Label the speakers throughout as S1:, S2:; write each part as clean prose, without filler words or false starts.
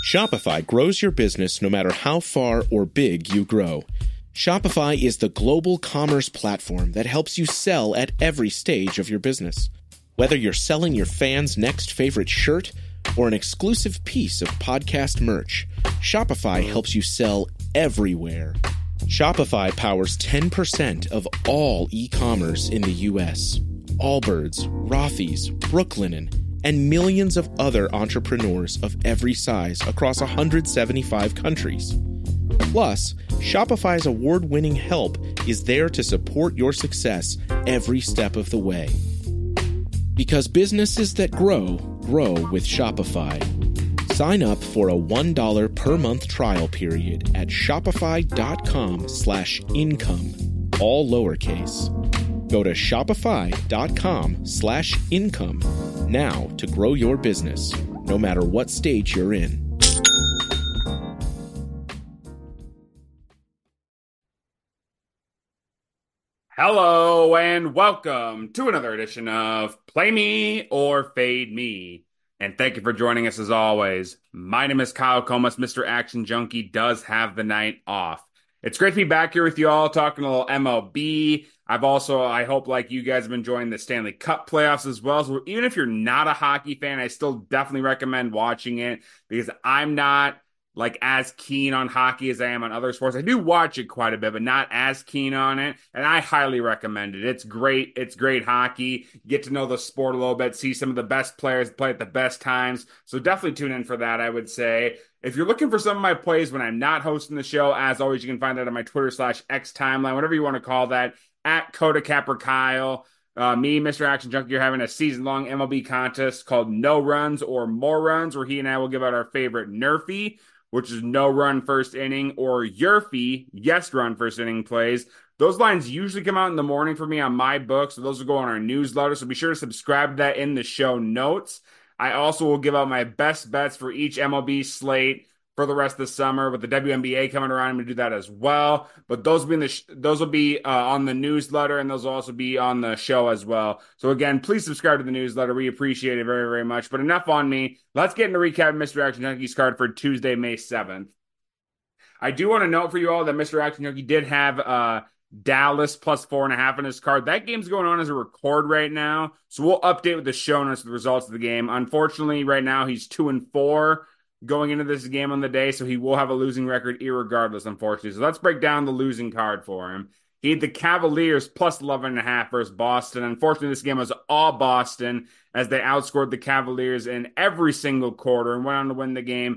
S1: Shopify grows your business no matter how far or big you grow. Shopify is the global commerce platform that helps you sell at every stage of your business. Whether you're selling your fans' next favorite shirt or an exclusive piece of podcast merch, Shopify helps you sell everywhere. Shopify powers 10% of all e-commerce in the U.S. Allbirds, Rothy's, Brooklinen, and millions of other entrepreneurs of every size across 175 countries. Plus, Shopify's award-winning help is there to support your success every step of the way. Because businesses that grow, grow with Shopify. Sign up for a $1 per month trial period at shopify.com/income, all lowercase. Go to shopify.com/income now to grow your business, no matter what stage you're in.
S2: Hello and welcome to another edition of Play Me or Fade Me. And thank you for joining us as always. My name is Kyle Comas. Mr. Action Junkie does have the night off. It's great to be back here with you all talking a little MLB. I hope like you guys have been enjoying the Stanley Cup playoffs as well. So even if you're not a hockey fan, I still definitely recommend watching it because I'm not like as keen on hockey as I am on other sports. I do watch it quite a bit, but not as keen on it. And I highly recommend it. It's great. It's great hockey. Get to know the sport a little bit, see some of the best players play at the best times. So definitely tune in for that, I would say. If you're looking for some of my plays when I'm not hosting the show, as always, you can find that on my Twitter/X timeline, whatever you want to call that, at Coda Capper Kyle. Me, Mr. Action Junkie, are having a season-long MLB contest called No Runs or More Runs, where he and I will give out our favorite Nerfy, which is no run first inning, or Yerfy, yes run first inning plays. Those lines usually come out in the morning for me on my book, so those will go on our newsletter, so be sure to subscribe to that in the show notes. I also will give out my best bets for each MLB slate for the rest of the summer. With the WNBA coming around, I'm going to do that as well. But those will be on the newsletter, and those will also be on the show as well. So again, please subscribe to the newsletter. We appreciate it very, very much. But enough on me. Let's get into recapping Mr. Action Junkie's card for Tuesday, May 7th. I do want to note for you all that Mr. Action Junkie did have Dallas plus 4.5 in his card. That game's going on as a record right now. So we'll update with the show notes the results of the game. Unfortunately, right now he's 2-4. Going into this game on the day, so he will have a losing record irregardless, unfortunately. So let's break down the losing card for him. He had the Cavaliers plus 11.5 versus Boston. Unfortunately, this game was all Boston as they outscored the Cavaliers in every single quarter and went on to win the game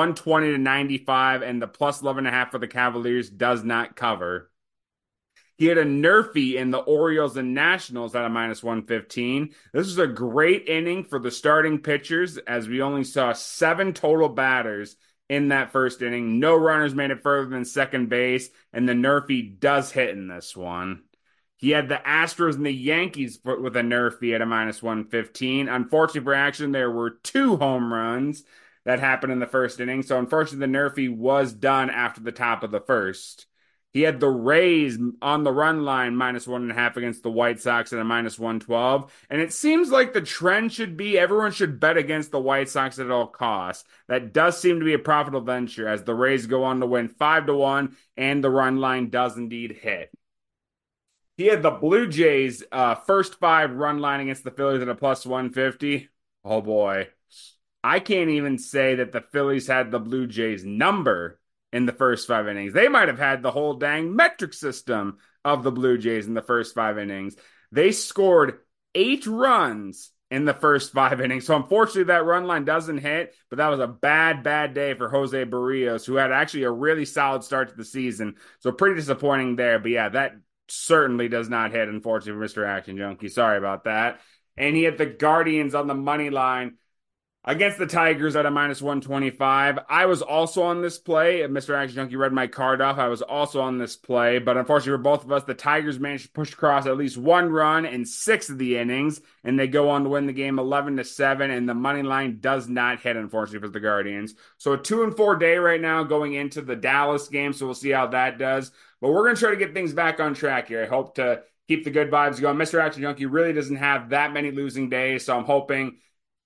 S2: 120-95, and the plus 11.5 for the Cavaliers does not cover. He had a Nerfy in the Orioles and Nationals at a minus 115. This was a great inning for the starting pitchers as we only saw 7 total batters in that first inning. No runners made it further than second base, and the Nerfy does hit in this one. He had the Astros and the Yankees with a Nerfy at a minus 115. Unfortunately for Action, there were 2 home runs that happened in the first inning, so unfortunately the Nerfy was done after the top of the first. He had the Rays on the run line minus 1.5 against the White Sox at a minus 112. And it seems like the trend should be everyone should bet against the White Sox at all costs. That does seem to be a profitable venture as the Rays go on to win 5-1 and the run line does indeed hit. He had the Blue Jays first 5 run line against the Phillies at a plus 150. Oh boy. I can't even say that the Phillies had the Blue Jays number in the first 5 innings. They might have had the whole dang metric system of the Blue Jays in the first 5 innings. They scored 8 runs in the first 5 innings. So unfortunately that run line doesn't hit, but that was a bad day for Jose Barrios, who had actually a really solid start to the season. So pretty disappointing there. But yeah, that certainly does not hit, unfortunately, for Mr. Action Junkie. Sorry about that. And he had the Guardians on the money line against the Tigers at a minus 125. I was also on this play. Mr. Action Junkie read my card off. I was also on this play, but unfortunately for both of us, the Tigers managed to push across at least 1 run in 6 of the innings, and they go on to win the game 11-7, and the money line does not hit, unfortunately, for the Guardians. So a 2-4 day right now going into the Dallas game, so we'll see how that does. But we're going to try to get things back on track here. I hope to keep the good vibes going. Mr. Action Junkie really doesn't have that many losing days, so I'm hoping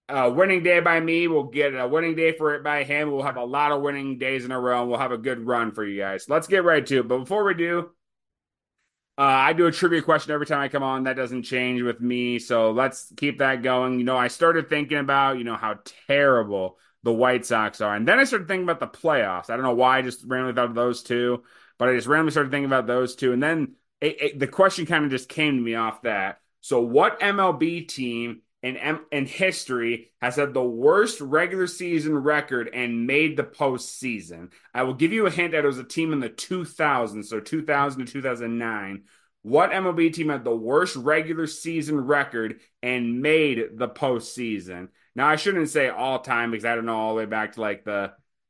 S2: a winning day by me. We'll get a winning day for it by him. We'll have a lot of winning days in a row. And we'll have a good run for you guys. Let's get right to it. But before we do, I do a trivia question every time I come on. That doesn't change with me. So let's keep that going. I started thinking about, how terrible the White Sox are. And then I started thinking about the playoffs. I don't know why I just randomly thought of those two, but I just randomly started thinking about those two. And then the question kind of just came to me off that. So what MLB team in history has had the worst regular season record and made the postseason? I will give you a hint that it was a team in the 2000s, so 2000 to 2009. What MLB team had the worst regular season record and made the postseason? Now, I shouldn't say all time because I don't know all the way back to like the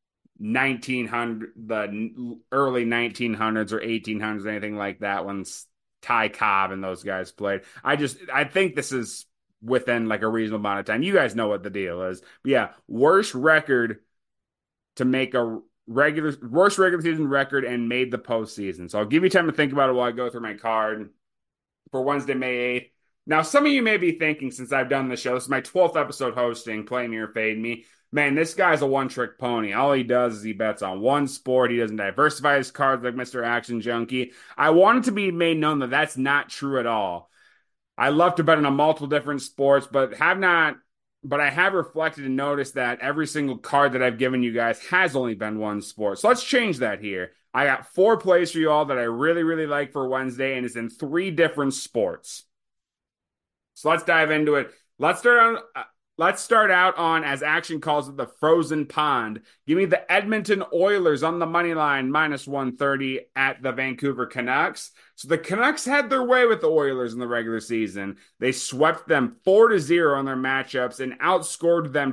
S2: early 1900s or 1800s, anything like that when Ty Cobb and those guys played. I think this is within like a reasonable amount of time. You guys know what the deal is. But yeah, worst record to make a worst regular season record and made the postseason. So I'll give you time to think about it while I go through my card for Wednesday, May 8th. Now, some of you may be thinking, since I've done the show, this is my 12th episode hosting, Play Me or Fade Me. Man, this guy's a one-trick pony. All he does is he bets on one sport. He doesn't diversify his cards like Mr. Action Junkie. I want it to be made known that that's not true at all. I love to bet on multiple different sports, but I have reflected and noticed that every single card that I've given you guys has only been one sport. So let's change that here. I got 4 plays for you all that I really, really like for Wednesday, and it's in 3 different sports. So let's dive into it. Let's start out on, as Action calls it, the frozen pond. Give me the Edmonton Oilers on the money line, -130 at the Vancouver Canucks. So the Canucks had their way with the Oilers in the regular season. They swept them 4-0 in their matchups and outscored them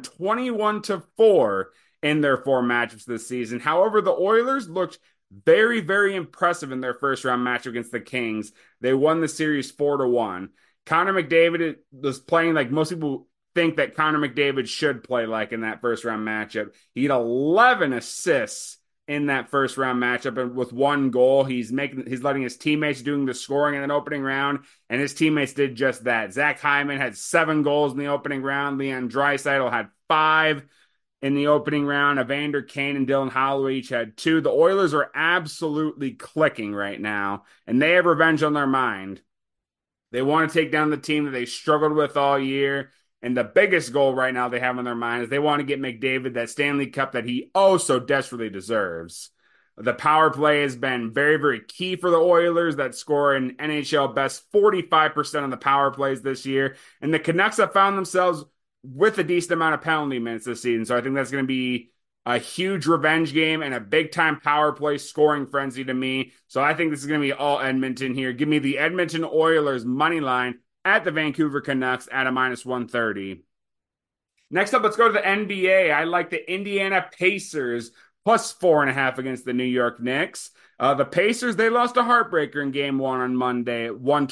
S2: 21-4 in their 4 matchups this season. However, the Oilers looked very, very impressive in their first round match against the Kings. They won the series 4-1. Connor McDavid was playing like most people think that Connor McDavid should play like in that first round matchup. He had 11 assists in that first round matchup, and with 1 goal, he's letting his teammates doing the scoring in an opening round, and his teammates did just that. Zach Hyman had 7 goals in the opening round. Leon Draisaitl had 5 in the opening round. Evander Kane and Dylan Holloway each had 2. The Oilers are absolutely clicking right now, and they have revenge on their mind. They want to take down the team that they struggled with all year. And the biggest goal right now they have on their mind is they want to get McDavid that Stanley Cup that he oh so desperately deserves. The power play has been very, very key for the Oilers that score an NHL best 45% on the power plays this year. And the Canucks have found themselves with a decent amount of penalty minutes this season. So I think that's going to be a huge revenge game and a big-time power play scoring frenzy to me. So I think this is going to be all Edmonton here. Give me the Edmonton Oilers money line at the Vancouver Canucks at a -130. Next up, let's go to the NBA. I like the Indiana Pacers +4.5 against the New York Knicks. The Pacers, they lost a heartbreaker in game 1 on Monday,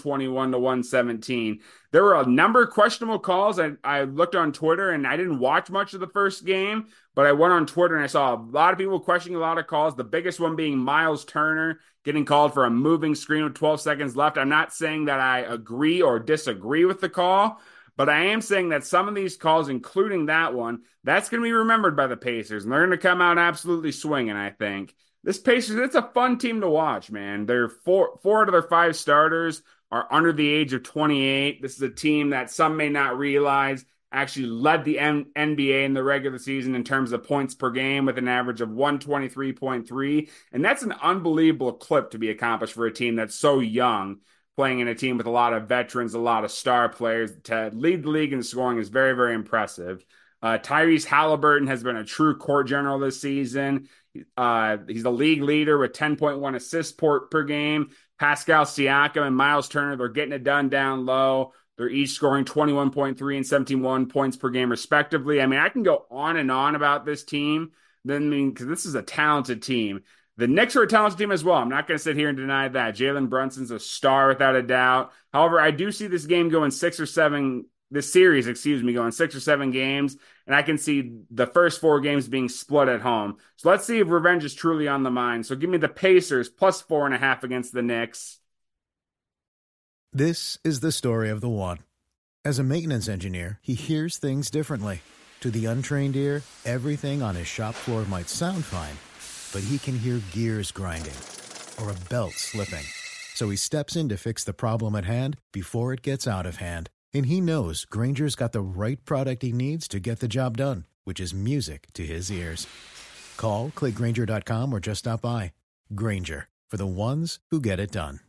S2: 121-117. There were a number of questionable calls. I looked on Twitter, and I didn't watch much of the first game, but I went on Twitter, and I saw a lot of people questioning a lot of calls, the biggest one being Miles Turner getting called for a moving screen with 12 seconds left. I'm not saying that I agree or disagree with the call, but I am saying that some of these calls, including that one, that's going to be remembered by the Pacers, and they're going to come out absolutely swinging, I think. This Pacers, it's a fun team to watch, man. They're four out of their 5 starters are under the age of 28. This is a team that some may not realize actually led the NBA in the regular season in terms of points per game with an average of 123.3. And that's an unbelievable clip to be accomplished for a team that's so young, playing in a team with a lot of veterans, a lot of star players. To lead the league in scoring is very, very impressive. Tyrese Halliburton has been a true court general this season. He's the league leader with 10.1 assists per game. Pascal Siakam and Miles Turner, they're getting it done down low. They're each scoring 21.3 and 71 points per game, respectively. I mean, I can go on and on about this team. Because this is a talented team. The Knicks are a talented team as well. I'm not going to sit here and deny that. Jalen Brunson's a star without a doubt. However, I do see this game going 6 or 7. This series, going 6 or 7 games, and I can see the first 4 games being split at home. So let's see if revenge is truly on the mind. So give me the Pacers +4.5 against the Knicks.
S3: This is the story of the one. As a maintenance engineer, he hears things differently. To the untrained ear, everything on his shop floor might sound fine, but he can hear gears grinding or a belt slipping. So he steps in to fix the problem at hand before it gets out of hand. And he knows Grainger's got the right product he needs to get the job done, which is music to his ears. Call, click Grainger.com, or just stop by. Grainger, for the ones who get it done.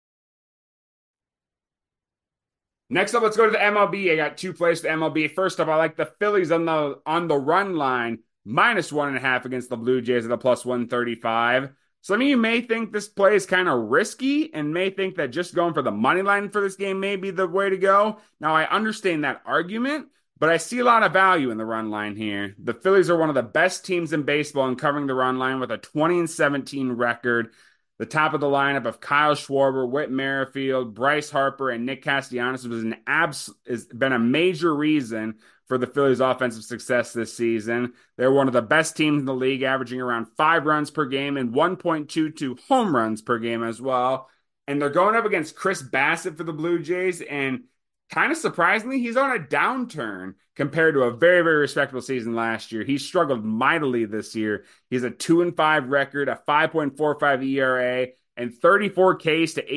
S2: Next up, let's go to the MLB. I got 2 plays to MLB. First up, I like the Phillies on the run line, -1.5 against the Blue Jays at a +135. Some of you may think this play is kind of risky and may think that just going for the money line for this game may be the way to go. Now, I understand that argument, but I see a lot of value in the run line here. The Phillies are one of the best teams in baseball in covering the run line with a 20-17 record. The top of the lineup of Kyle Schwarber, Whit Merrifield, Bryce Harper, and Nick Castellanos has been a major reason for the Phillies' offensive success this season. They're one of the best teams in the league, averaging around 5 runs per game and 1.22 home runs per game as well. And they're going up against Chris Bassett for the Blue Jays, and kind of surprisingly, he's on a downturn compared to a very, very respectable season last year. He struggled mightily this year. He's a 2-5 record, a 5.45 ERA, and 34 Ks to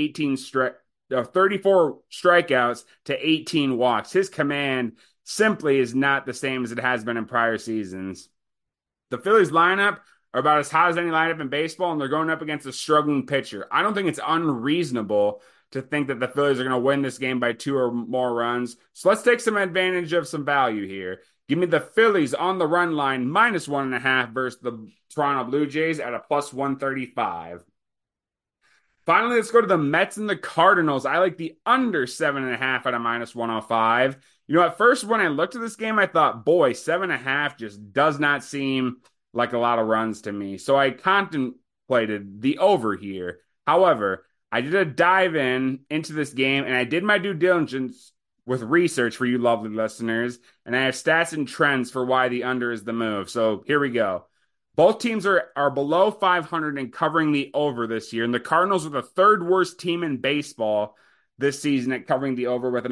S2: 34 strikeouts to 18 walks. His command simply is not the same as it has been in prior seasons. The Phillies lineup are about as hot as any lineup in baseball, and they're going up against a struggling pitcher. I don't think it's unreasonable to think that the Phillies are going to win this game by 2 or more runs. So let's take some advantage of some value here. Give me the Phillies on the run line -1.5 versus the Toronto Blue Jays at a +135. Finally, let's go to the Mets and the Cardinals. I like the under 7.5 at a -105. You know, at first when I looked at this game, I thought, boy, 7.5 just does not seem like a lot of runs to me. So I contemplated the over here. However, I did a dive into this game, and I did my due diligence with research for you lovely listeners, and I have stats and trends for why the under is the move. So here we go. Both teams are below 500 and covering the over this year, and the Cardinals are the 3rd worst team in baseball this season at covering the over with an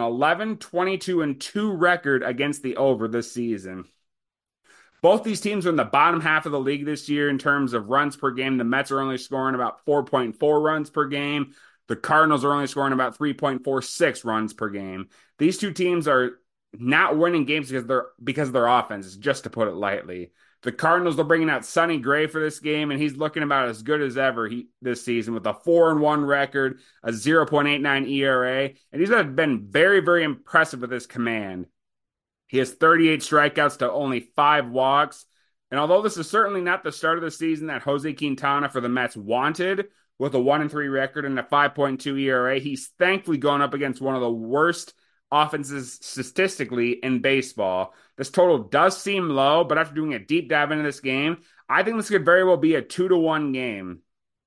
S2: 11-22-2 record against the over this season. Both these teams are in the bottom half of the league this year in terms of runs per game. The Mets are only scoring about 4.4 runs per game. The Cardinals are only scoring about 3.46 runs per game. These two teams are not winning games because of their offense, just to put it lightly. The Cardinals are bringing out Sonny Gray for this game, and he's looking about as good as ever this season with a 4-1 record, a 0.89 ERA, and he's been very, very impressive with his command. He has 38 strikeouts to only 5 walks, and although this is certainly not the start of the season that Jose Quintana for the Mets wanted, with a 1-3 record and a 5.2 ERA, he's thankfully going up against one of the worst offenses statistically in baseball. This total does seem low, but after doing a deep dive into this game, I think this could very well be a 2-1 game.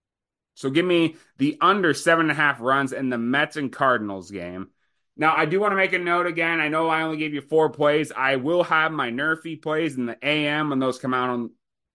S2: So give me the under 7.5 runs in the Mets and Cardinals game. Now, I do want to make a note again. I know I only gave you 4 plays. I will have my Nerfy plays in the AM when those come out.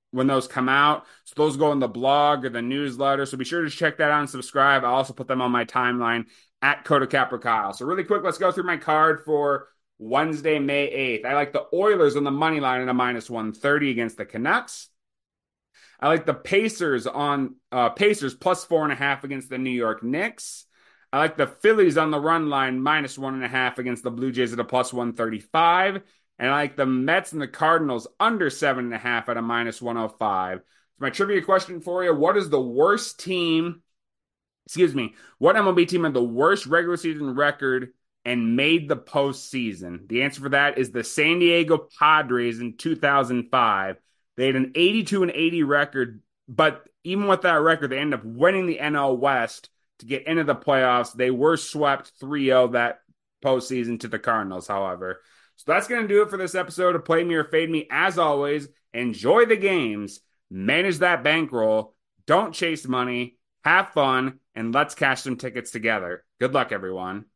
S2: So those go in the blog or the newsletter. So be sure to check that out and subscribe. I'll also put them on my timeline at Coda Capricile. So really quick, let's go through my card for Wednesday, May 8th. I like the Oilers on the money line at a -130 against the Canucks. I like the Pacers on Pacers +4.5 against the New York Knicks. I like the Phillies on the run line -1.5 against the Blue Jays at a +135. And I like the Mets and the Cardinals under 7.5 at a -105. So my trivia question for you, what MLB team had the worst regular season record and made the postseason? The answer for that is the San Diego Padres in 2005. They had an 82-80 record, but even with that record, they ended up winning the NL West to get into the playoffs. They were swept 3-0 that postseason to the Cardinals, however. So that's going to do it for this episode of Play Me or Fade Me. As always, enjoy the games, manage that bankroll, don't chase money, have fun, and let's cash some tickets together. Good luck, everyone.